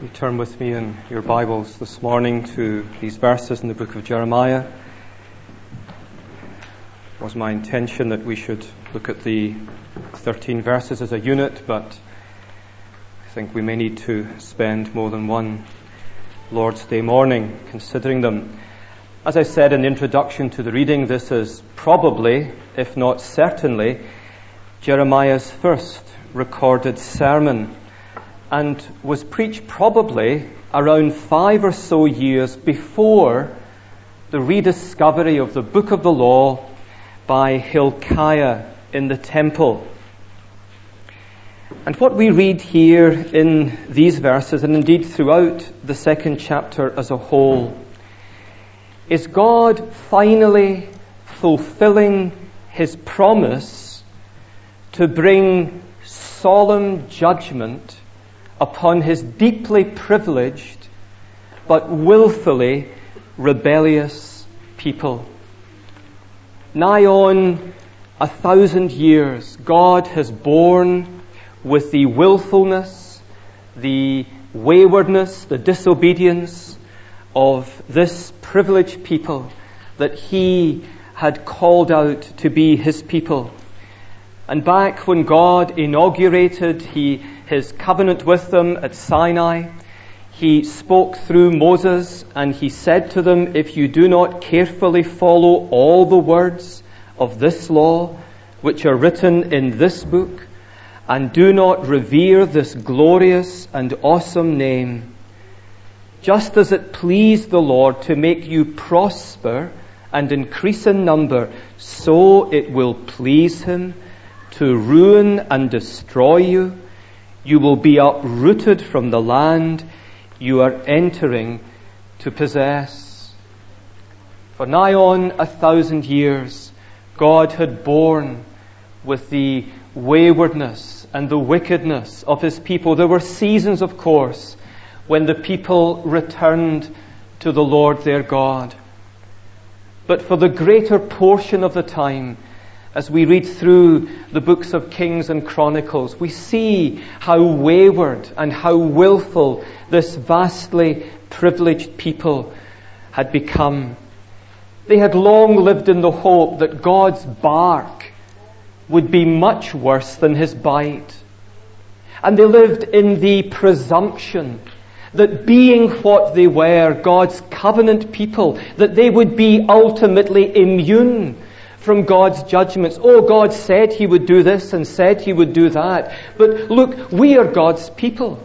You turn with me in your Bibles this morning to these verses in the book of Jeremiah. It was my intention that we should look at the 13 verses as a unit, but I think we may need to spend more than one Lord's Day morning considering them. As I said in the introduction to the reading, this is probably, if not certainly, Jeremiah's first recorded sermon, and was preached probably around 5 or so years before the rediscovery of the book of the law by Hilkiah in the temple. And what we read here in these verses, and indeed throughout the second chapter as a whole, is God finally fulfilling his promise to bring solemn judgment upon his deeply privileged but willfully rebellious people. Nigh on 1,000 years, God has borne with the willfulness, the waywardness, the disobedience of this privileged people that he had called out to be his people. And back when God inaugurated his covenant with them at Sinai, he spoke through Moses and he said to them, if you do not carefully follow all the words of this law, which are written in this book, and do not revere this glorious and awesome name, just as it pleased the Lord to make you prosper and increase in number, so it will please him to ruin and destroy you. You will be uprooted from the land you are entering to possess. For nigh on 1,000 years, God had borne with the waywardness and the wickedness of his people. There were seasons, of course, when the people returned to the Lord their God. But for the greater portion of the time, as we read through the books of Kings and Chronicles, we see how wayward and how willful this vastly privileged people had become. They had long lived in the hope that God's bark would be much worse than his bite. And they lived in the presumption that being what they were, God's covenant people, that they would be ultimately immune from God's judgments. Oh, God said he would do this and said he would do that. But look, we are God's people.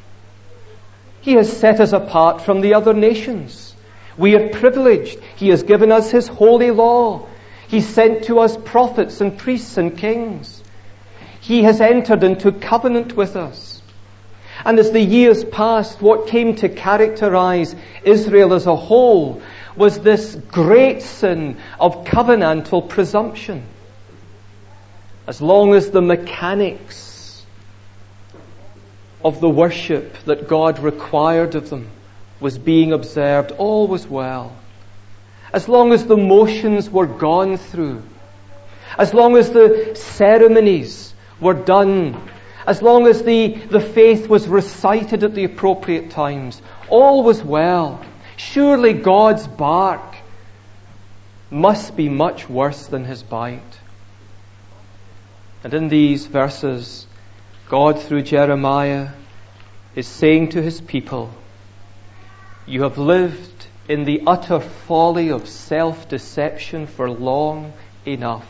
He has set us apart from the other nations. We are privileged. He has given us his holy law. He sent to us prophets and priests and kings. He has entered into covenant with us. And as the years passed, what came to characterize Israel as a whole was this great sin of covenantal presumption. As long as the mechanics of the worship that God required of them was being observed, all was well. As long as the motions were gone through, as long as the ceremonies were done, as long as the faith was recited at the appropriate times, all was well. Surely God's bark must be much worse than his bite. And in these verses, God through Jeremiah is saying to his people, you have lived in the utter folly of self-deception for long enough.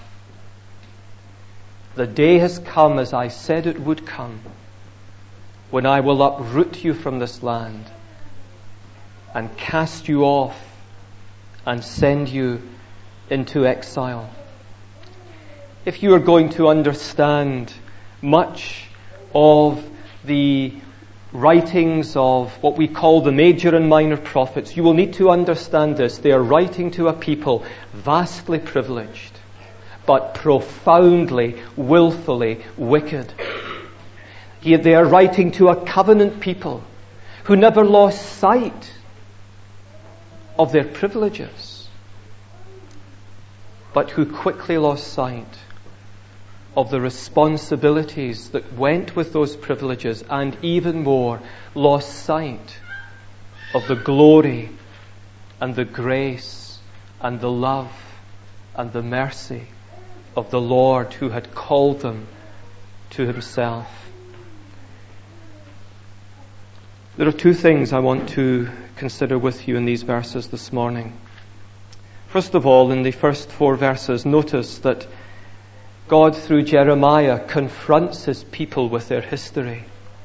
The day has come, as I said it would come, when I will uproot you from this land and cast you off and send you into exile. If you are going to understand much of the writings of what we call the major and minor prophets, you will need to understand this. They are writing to a people vastly privileged, but profoundly, willfully wicked. They are writing to a covenant people who never lost sight of their privileges, but who quickly lost sight of the responsibilities that went with those privileges, and even more, lost sight of the glory and the grace and the love and the mercy of the Lord who had called them to himself. There are two things I want to consider with you in these verses this morning. First of all, in the first 4 verses, notice that God, through Jeremiah, confronts his people with their history.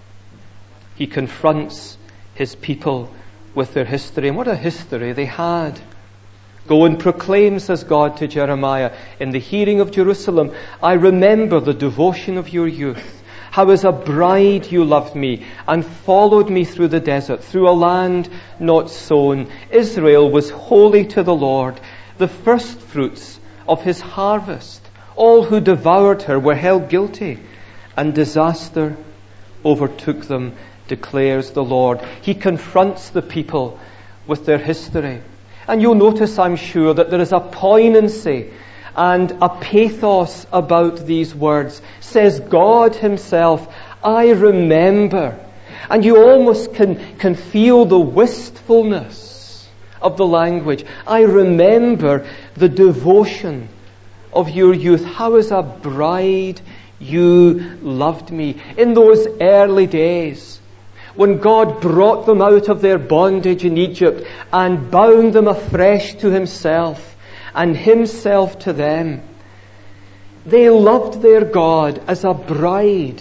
He confronts his people with their history. And what a history they had. Go and proclaim, says God to Jeremiah, in the hearing of Jerusalem, I remember the devotion of your youth. How as a bride you loved me and followed me through the desert, through a land not sown. Israel was holy to the Lord, the first fruits of his harvest. All who devoured her were held guilty, and disaster overtook them, declares the Lord. He confronts the people with their history. And you'll notice, I'm sure, that there is a poignancy and a pathos about these words. Says God himself, I remember. And you almost can feel the wistfulness of the language. I remember the devotion of your youth. How as a bride you loved me. In those early days, when God brought them out of their bondage in Egypt and bound them afresh to himself and himself to them, they loved their God as a bride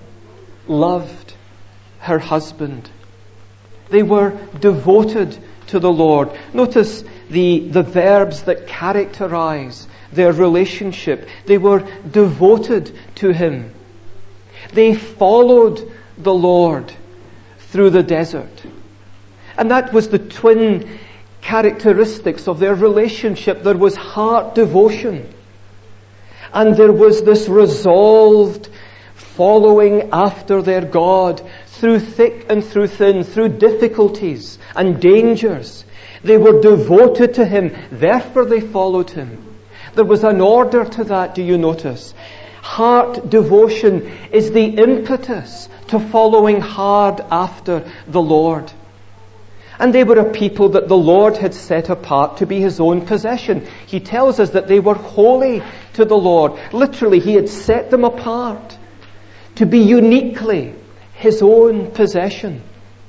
loved her husband. They were devoted to the Lord. Notice the verbs that characterize their relationship. They were devoted to him. They followed the Lord through the desert. And that was the twin characteristics of their relationship. There was heart devotion. And there was this resolved following after their God through thick and through thin, through difficulties and dangers. They were devoted to him, therefore they followed him. There was an order to that, do you notice? Heart devotion is the impetus to following hard after the Lord. And they were a people that the Lord had set apart to be his own possession. He tells us that they were holy to the Lord. Literally, he had set them apart to be uniquely his own possession.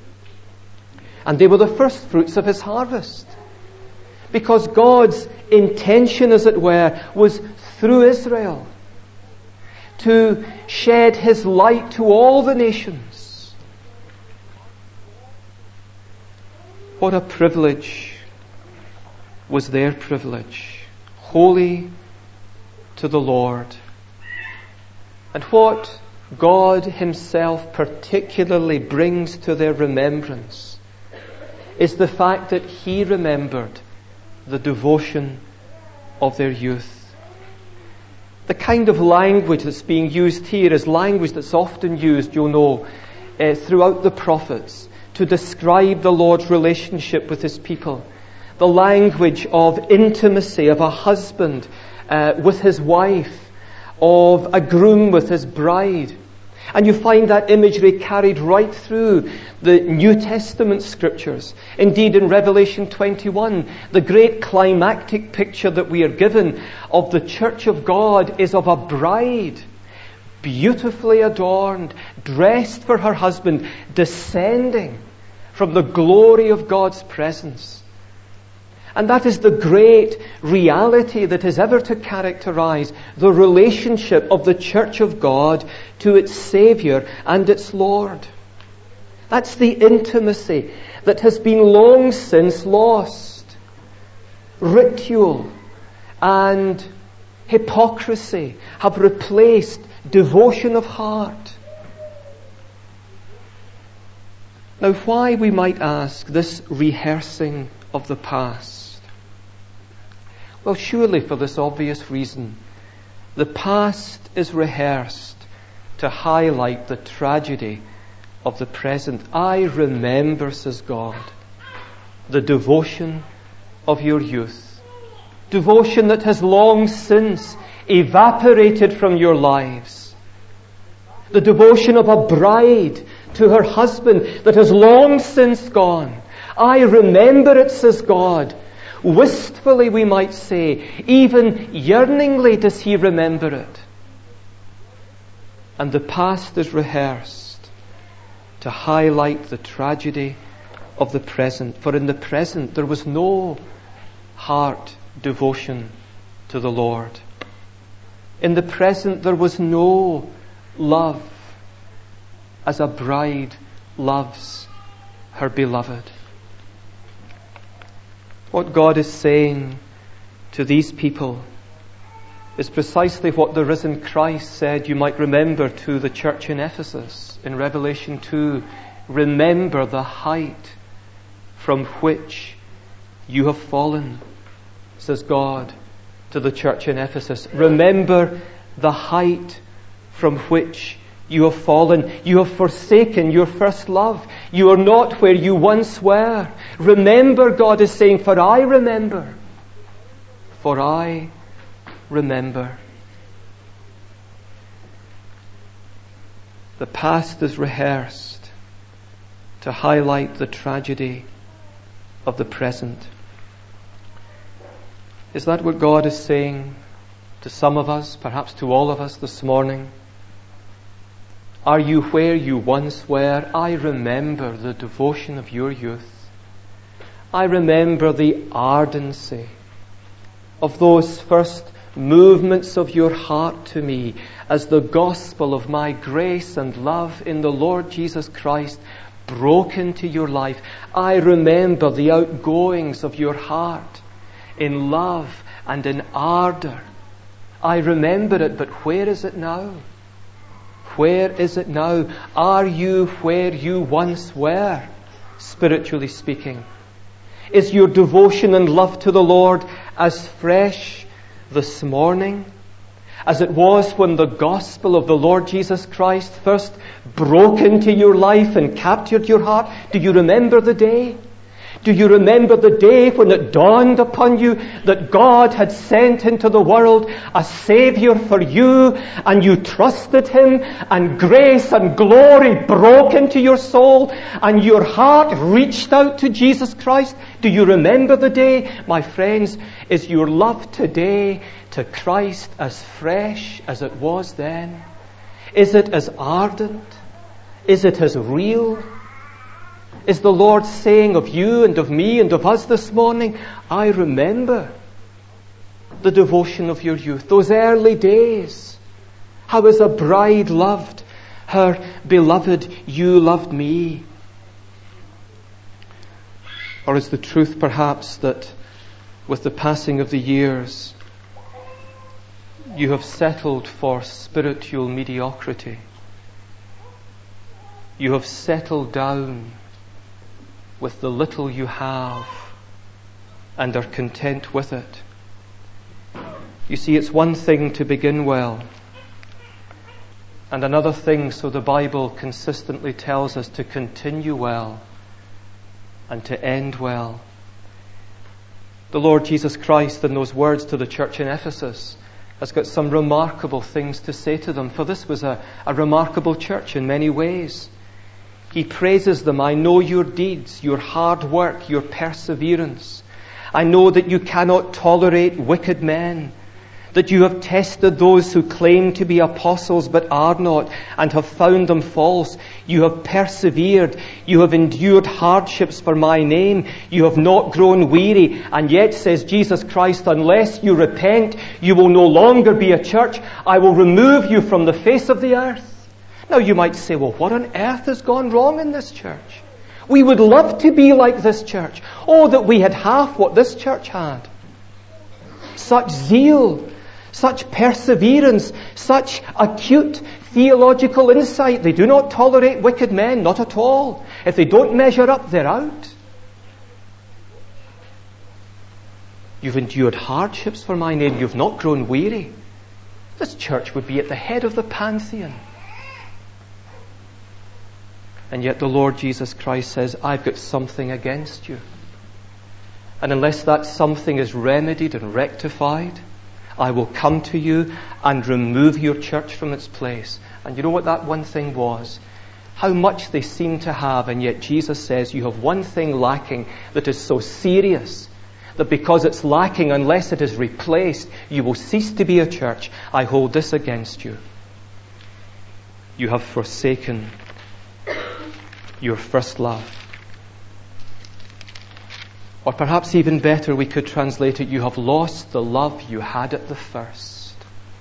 And they were the first fruits of his harvest. Because God's intention, as it were, was through Israel to shed his light to all the nations. What a privilege was their privilege. Holy to the Lord. And what God himself particularly brings to their remembrance is the fact that he remembered the devotion of their youth. The kind of language that's being used here is language that's often used, you'll know, throughout the prophets to describe the Lord's relationship with his people. The language of intimacy of a husband with his wife, of a groom with his bride. And you find that imagery carried right through the New Testament scriptures. Indeed, in Revelation 21, the great climactic picture that we are given of the church of God is of a bride, beautifully adorned, dressed for her husband, descending from the glory of God's presence. And that is the great reality that is ever to characterize the relationship of the church of God to its Saviour and its Lord. That's the intimacy that has been long since lost. Ritual and hypocrisy have replaced devotion of heart. Now, why, we might ask, this rehearsing of the past? Well, surely for this obvious reason. The past is rehearsed to highlight the tragedy of the present. I remember, says God, the devotion of your youth. Devotion that has long since evaporated from your lives. The devotion of a bride to her husband that has long since gone. I remember it, says God. Wistfully, we might say. Even yearningly does he remember it. And the past is rehearsed to highlight the tragedy of the present. For in the present there was no heart devotion to the Lord. In the present there was no love as a bride loves her beloved. What God is saying to these people is precisely what the risen Christ said, you might remember, to the church in Ephesus in Revelation 2. Remember the height from which you have fallen, says God to the church in Ephesus. Remember the height from which you have fallen. You have forsaken your first love. You are not where you once were. Remember, God is saying, for I remember. For I remember. The past is rehearsed to highlight the tragedy of the present. Is that what God is saying to some of us, perhaps to all of us this morning? Are you where you once were? I remember the devotion of your youth. I remember the ardency of those first movements of your heart to me as the gospel of my grace and love in the Lord Jesus Christ broke into your life. I remember the outgoings of your heart in love and in ardour. I remember it, but where is it now? Where is it now? Are you where you once were, spiritually speaking? Is your devotion and love to the Lord as fresh this morning as it was when the gospel of the Lord Jesus Christ first broke into your life and captured your heart? Do you remember the day? Do you remember the day when it dawned upon you that God had sent into the world a Saviour for you, and you trusted Him, and grace and glory broke into your soul, and your heart reached out to Jesus Christ? Do you remember the day? My friends, is your love today to Christ as fresh as it was then? Is it as ardent? Is it as real? Is the Lord saying of you and of me and of us this morning, I remember the devotion of your youth, those early days, how as a bride loved her beloved, you loved me? Or is the truth perhaps that with the passing of the years, you have settled for spiritual mediocrity? You have settled down with the little you have and are content with it. You see, it's one thing to begin well, and another thing, so the Bible consistently tells us, to continue well and to end well. The Lord Jesus Christ, in those words to the church in Ephesus, has got some remarkable things to say to them, for this was a remarkable church in many ways. He praises them. I know your deeds, your hard work, your perseverance. I know that you cannot tolerate wicked men, that you have tested those who claim to be apostles but are not, and have found them false. You have persevered. You have endured hardships for my name. You have not grown weary. And yet, says Jesus Christ, unless you repent, you will no longer be a church. I will remove you from the face of the earth. Now you might say, well, what on earth has gone wrong in this church? We would love to be like this church. Oh, that we had half what this church had. Such zeal, such perseverance, such acute theological insight. They do not tolerate wicked men, not at all. If they don't measure up, they're out. You've endured hardships for my name. You've not grown weary. This church would be at the head of the pantheon. And yet the Lord Jesus Christ says, I've got something against you. And unless that something is remedied and rectified, I will come to you and remove your church from its place. And you know what that one thing was? How much they seem to have, and yet Jesus says you have one thing lacking that is so serious that because it's lacking, unless it is replaced, you will cease to be a church. I hold this against you. You have forsaken your first love. Or perhaps even better, we could translate it, you have lost the love you had at the first.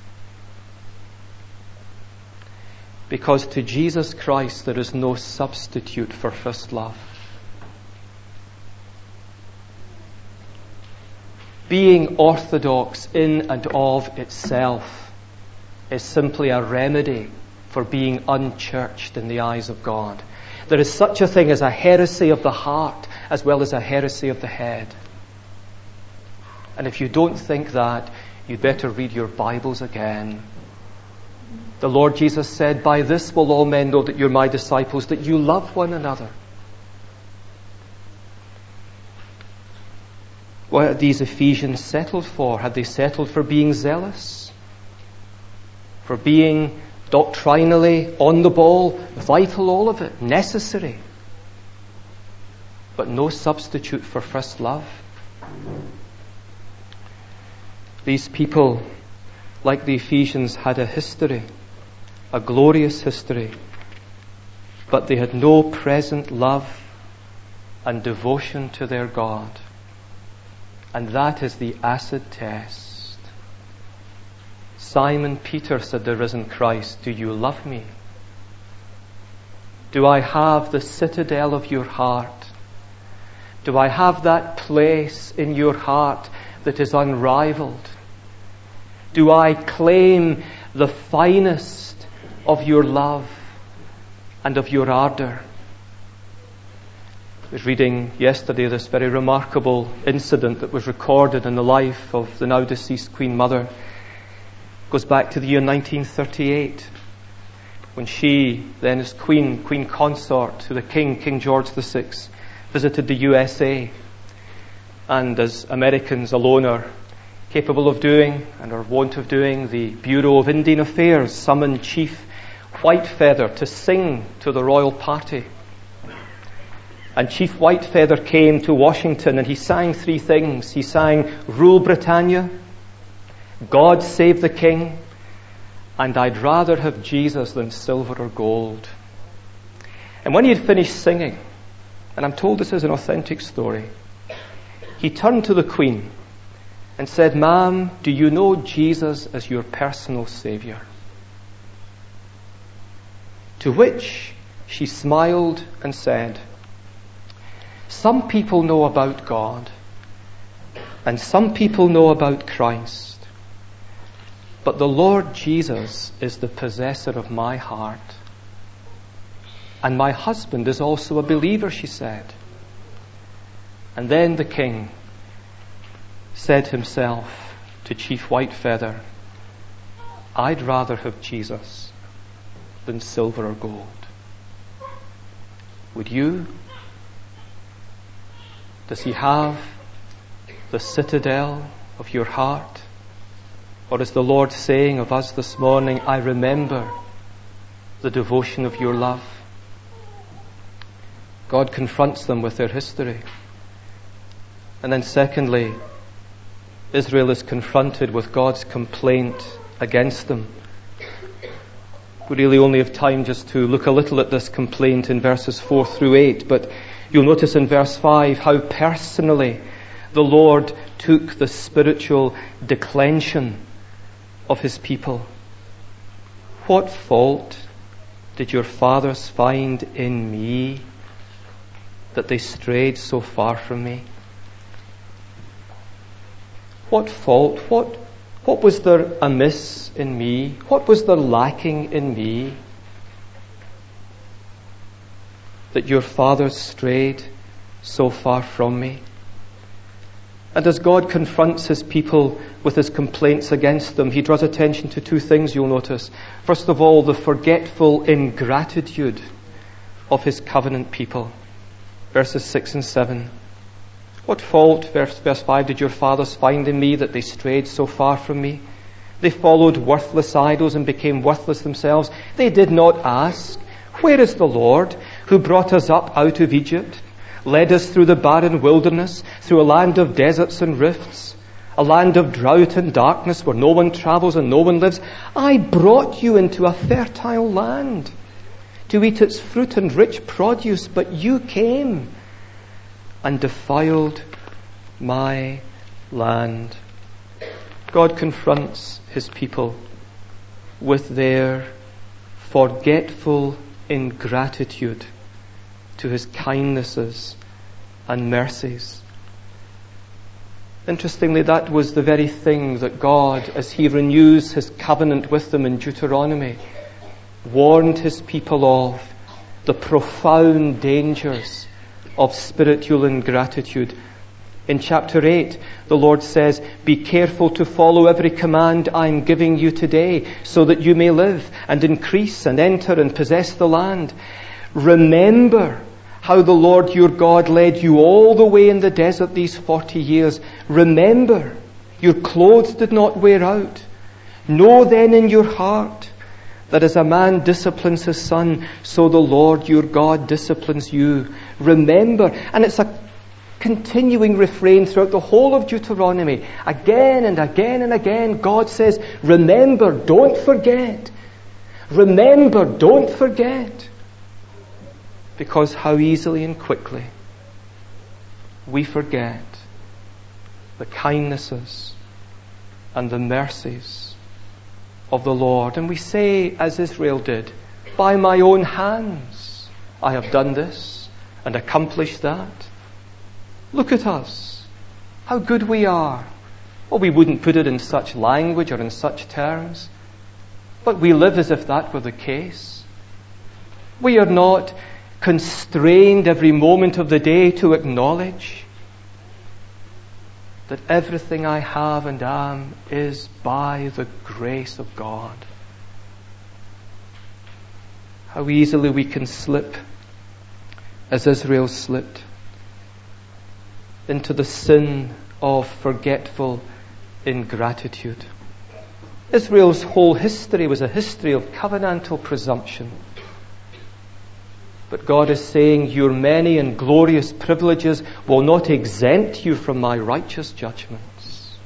Because to Jesus Christ there is no substitute for first love. Being orthodox in and of itself is simply a remedy for being unchurched in the eyes of God. There is such a thing as a heresy of the heart as well as a heresy of the head. And if you don't think that, you'd better read your Bibles again. The Lord Jesus said, "By this will all men know that you're my disciples, that you love one another." What had these Ephesians settled for? Had they settled for being zealous? For being doctrinally on the ball? Vital, all of it. Necessary. But no substitute for first love. These people, like the Ephesians, had a history, a glorious history, but they had no present love and devotion to their God. And that is the acid test. Simon Peter said, "The risen Christ, do you love me? Do I have the citadel of your heart? Do I have that place in your heart that is unrivaled? Do I claim the finest of your love and of your ardor?" I was reading yesterday this very remarkable incident that was recorded in the life of the now deceased Queen Mother. It goes back to the year 1938, when she, then as Queen consort to the King, King George VI, visited the USA. And as Americans alone are capable of doing and are wont of doing, the Bureau of Indian Affairs summoned Chief Whitefeather to sing to the royal party. And Chief Whitefeather came to Washington and he sang three things. He sang, "Rule Britannia," "God Save the King," and "I'd rather have Jesus than silver or gold." And when he had finished singing, and I'm told this is an authentic story, he turned to the Queen and said, "Ma'am, do you know Jesus as your personal Saviour?" To which she smiled and said, "Some people know about God, and some people know about Christ, but the Lord Jesus is the possessor of my heart. And my husband is also a believer," she said. And then the King said himself to Chief Whitefeather, "I'd rather have Jesus than silver or gold." Would you? Does he have the citadel of your heart? Or is the Lord saying of us this morning, "I remember the devotion of your love"? God confronts them with their history. And then secondly, Israel is confronted with God's complaint against them. We really only have time just to look a little at this complaint in verses 4 through 8, but you'll notice in verse 5 how personally the Lord took the spiritual declension of his people. "What fault did your fathers find in me that they strayed so far from me?" What fault? What was there amiss in me? What was there lacking in me that your fathers strayed so far from me? And as God confronts his people with his complaints against them, he draws attention to two things you'll notice. First of all, the forgetful ingratitude of his covenant people. Verses 6 and 7. What fault, verse 5, did your fathers find in me that they strayed so far from me? They followed worthless idols and became worthless themselves. They did not ask, where is the Lord who brought us up out of Egypt, led us through the barren wilderness, through a land of deserts and rifts, a land of drought and darkness where no one travels and no one lives? I brought you into a fertile land to eat its fruit and rich produce, but you came and defiled my land. God confronts his people with their forgetful ingratitude to his kindnesses and mercies. Interestingly, that was the very thing that God, as he renews his covenant with them in Deuteronomy, warned his people of: the profound dangers of spiritual ingratitude. In chapter 8, the Lord says, be careful to follow every command I am giving you today, so that you may live and increase and enter and possess the land. Remember how the Lord your God led you all the way in the desert these 40 years. Remember, your clothes did not wear out. Know then in your heart that as a man disciplines his son, so the Lord your God disciplines you. Remember. And it's a continuing refrain throughout the whole of Deuteronomy. Again and again and again, God says, remember, don't forget. Remember, don't forget. Because how easily and quickly we forget the kindnesses and the mercies of the Lord. And we say, as Israel did, by my own hands I have done this and accomplished that. Look at us, how good we are. Well, we wouldn't put it in such language or in such terms, but we live as if that were the case. We are not constrained every moment of the day to acknowledge that everything I have and am is by the grace of God. How easily we can slip, as Israel slipped, into the sin of forgetful ingratitude. Israel's whole history was a history of covenantal presumption. But God is saying, your many and glorious privileges will not exempt you from my righteous judgments.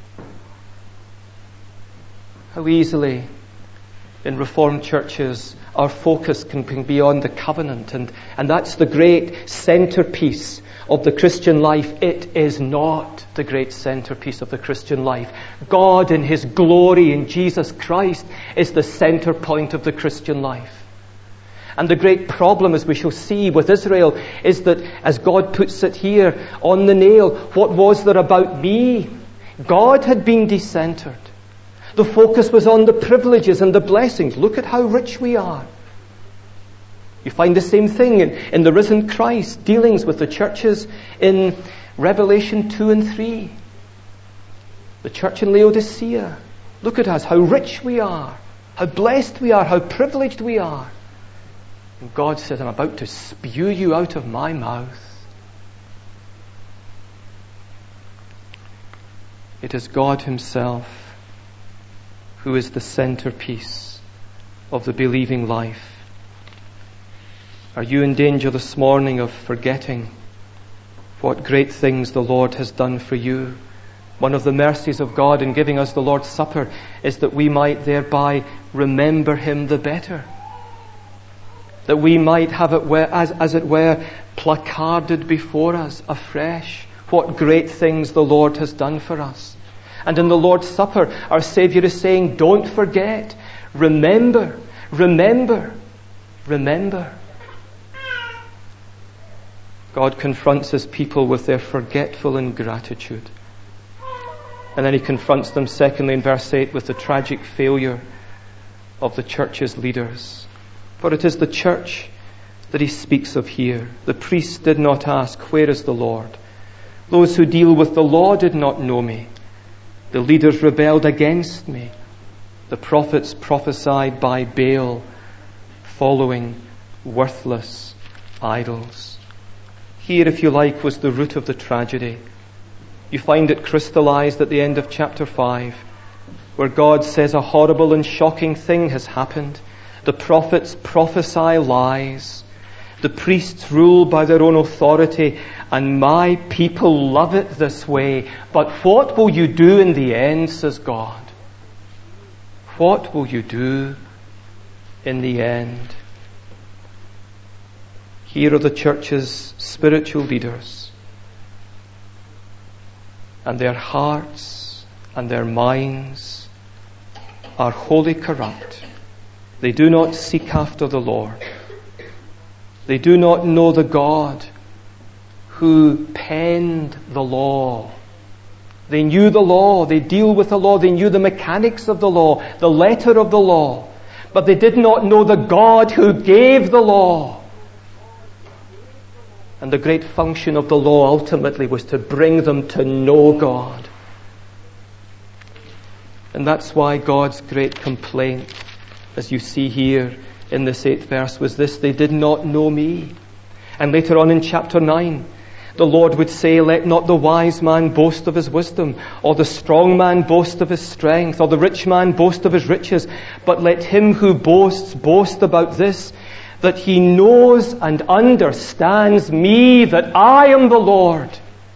How easily in Reformed churches our focus can be on the covenant, and that's the great centerpiece of the Christian life. It is not the great centerpiece of the Christian life. God in his glory in Jesus Christ is the center point of the Christian life. And the great problem, as we shall see with Israel, is that, as God puts it here on the nail, what was there about me? God had been decentered. The focus was on the privileges and the blessings. Look at how rich we are. You find the same thing in the risen Christ dealings with the churches in Revelation 2 and 3. The church in Laodicea. Look at us, how rich we are, how blessed we are, how privileged we are. And God says, I'm about to spew you out of my mouth. It is God himself who is the centerpiece of the believing life. Are you in danger this morning of forgetting what great things the Lord has done for you? One of the mercies of God in giving us the Lord's Supper is that we might thereby remember him the better. That we might have it, as it were, placarded before us afresh what great things the Lord has done for us. And in the Lord's Supper, our Saviour is saying, don't forget. Remember, remember, remember. God confronts his people with their forgetful ingratitude. And then he confronts them, secondly, in verse 8, with the tragic failure of the church's leaders. For it is the church that he speaks of here. The priests did not ask, where is the Lord? Those who deal with the law did not know me. The leaders rebelled against me. The prophets prophesied by Baal, following worthless idols. Here, if you like, was the root of the tragedy. You find it crystallized at the end of chapter 5, where God says a horrible and shocking thing has happened. The prophets prophesy lies. The priests rule by their own authority, and my people love it this way. But what will you do in the end, says God? What will you do in the end? Here are the church's spiritual leaders, and their hearts and their minds are wholly corrupt. They do not seek after the Lord. They do not know the God who penned the law. They knew the law. They deal with the law. They knew the mechanics of the law, the letter of the law. But they did not know the God who gave the law. And the great function of the law ultimately was to bring them to know God. And that's why God's great complaint, as you see here in this 8th verse, was this: they did not know me. And later on in chapter 9, the Lord would say, let not the wise man boast of his wisdom, or the strong man boast of his strength, or the rich man boast of his riches, but let him who boasts boast about this, that he knows and understands me, that I am the Lord,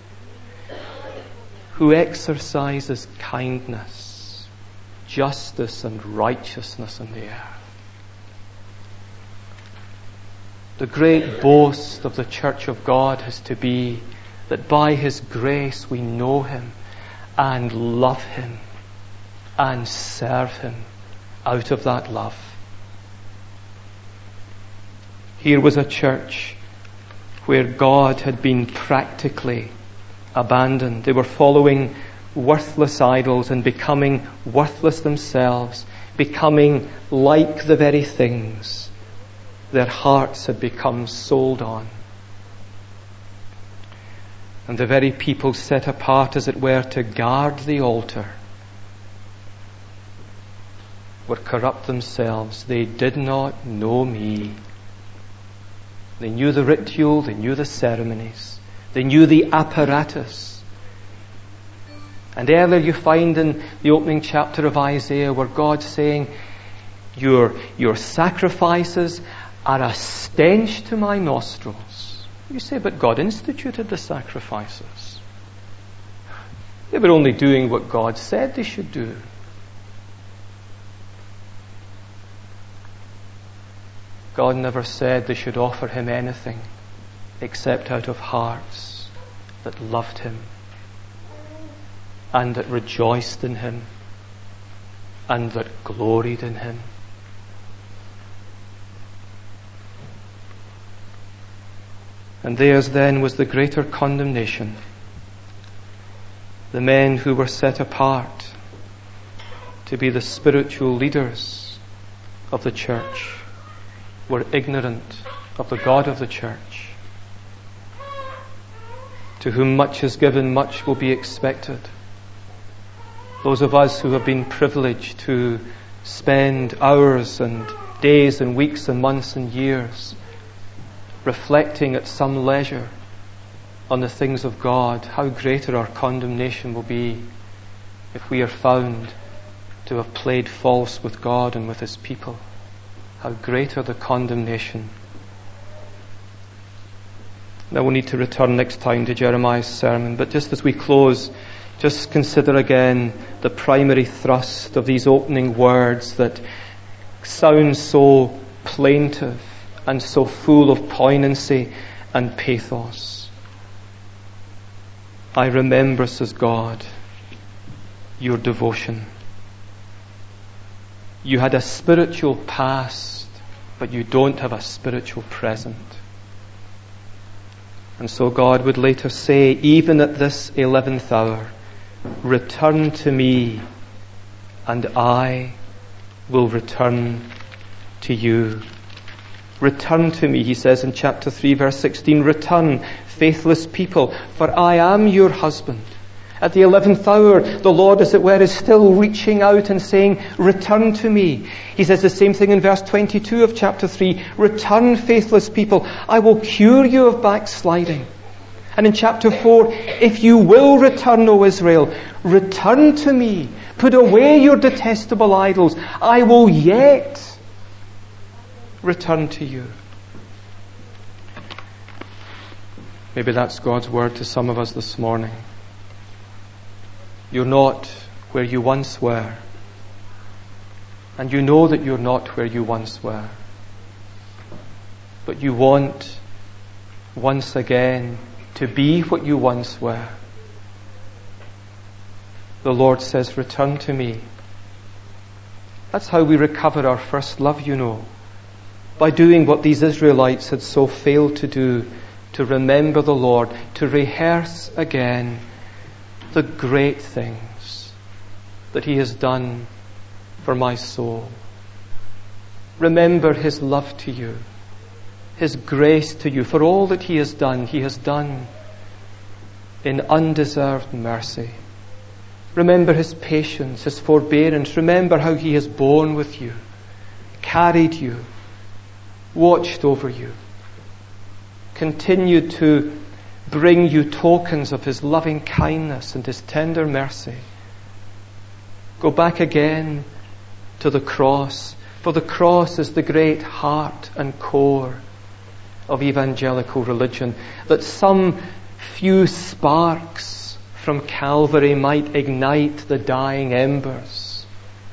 who exercises kindness, justice, and righteousness in the earth. The great boast of the Church of God has to be that by His grace we know Him and love Him and serve Him out of that love. Here was a church where God had been practically abandoned. They were following worthless idols and becoming worthless themselves, becoming like the very things their hearts had become sold on. And the very people set apart, as it were, to guard the altar were corrupt themselves. They did not know me. They knew the ritual, they knew the ceremonies, they knew the apparatus. And earlier you find in the opening chapter of Isaiah where God's saying, your sacrifices are a stench to my nostrils. You say, but God instituted the sacrifices. They were only doing what God said they should do. God never said they should offer Him anything except out of hearts that loved Him and that rejoiced in Him and that gloried in Him. And theirs then was the greater condemnation. The men who were set apart to be the spiritual leaders of the church were ignorant of the God of the church. To whom much is given, much will be expected. Those of us who have been privileged to spend hours and days and weeks and months and years reflecting at some leisure on the things of God, how greater our condemnation will be if we are found to have played false with God and with His people. How greater the condemnation. Now we'll need to return next time to Jeremiah's sermon, but just as we close, just consider again the primary thrust of these opening words that sound so plaintive and so full of poignancy and pathos. I remember, says God, your devotion. You had a spiritual past, but you don't have a spiritual present. And so God would later say, even at this 11th hour, return to me, and I will return to you. Return to me, He says in chapter 3, verse 16. Return, faithless people, for I am your husband. At the 11th hour, the Lord, as it were, is still reaching out and saying, return to me. He says the same thing in verse 22 of chapter 3. Return, faithless people. I will cure you of backsliding. And in chapter 4, if you will return, O Israel, return to me. Put away your detestable idols. I will yet return to you. Maybe that's God's word to some of us this morning. You're not where you once were. And you know that you're not where you once were. But you want once again to be what you once were. The Lord says, return to me. That's how we recover our first love, you know. By doing what these Israelites had so failed to do, to remember the Lord, to rehearse again the great things that He has done for my soul. Remember His love to you, His grace to you, for all that He has done in undeserved mercy. Remember His patience, His forbearance. Remember how He has borne with you, carried you, watched over you, continued to bring you tokens of His loving kindness and His tender mercy. Go back again to the cross, for the cross is the great heart and core of evangelical religion, that some few sparks from Calvary might ignite the dying embers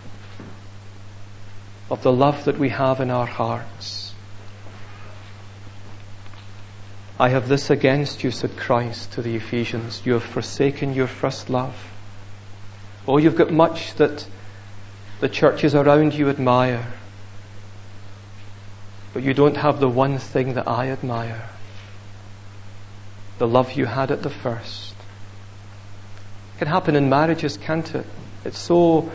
of the love that we have in our hearts. I have this against you, said Christ to the Ephesians, you have forsaken your first love. Oh, you've got much that the churches around you admire, but you don't have the one thing that I admire, the love you had at the first. It can happen in marriages, can't it? It's so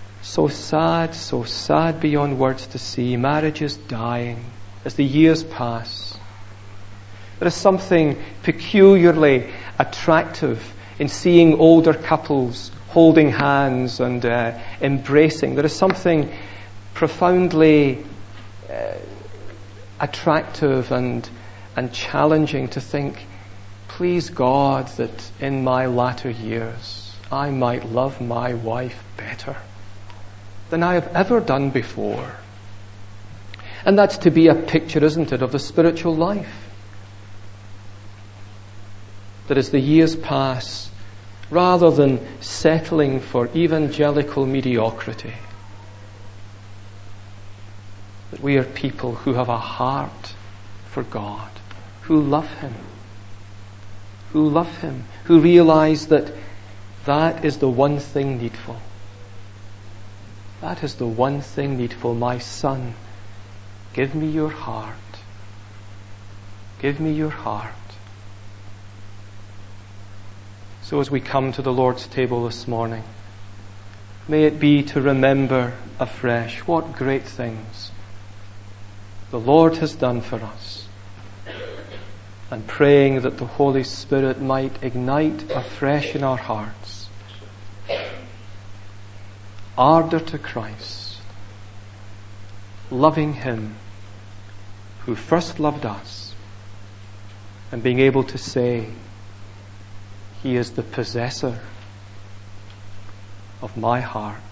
sad beyond words to see. Marriages dying as the years pass. There is something peculiarly attractive in seeing older couples holding hands and embracing. There is something profoundly attractive and challenging to think, please God, that in my latter years I might love my wife better than I have ever done before. And that's to be a picture, isn't it, of the spiritual life. That as the years pass, rather than settling for evangelical mediocrity, that we are people who have a heart for God, who love Him, who realize that that is the one thing needful. That is the one thing needful. My son, give me your heart. Give me your heart. So as we come to the Lord's table this morning, may it be to remember afresh what great things the Lord has done for us, and praying that the Holy Spirit might ignite afresh in our hearts ardour to Christ, loving Him who first loved us, and being able to say, He is the possessor of my heart.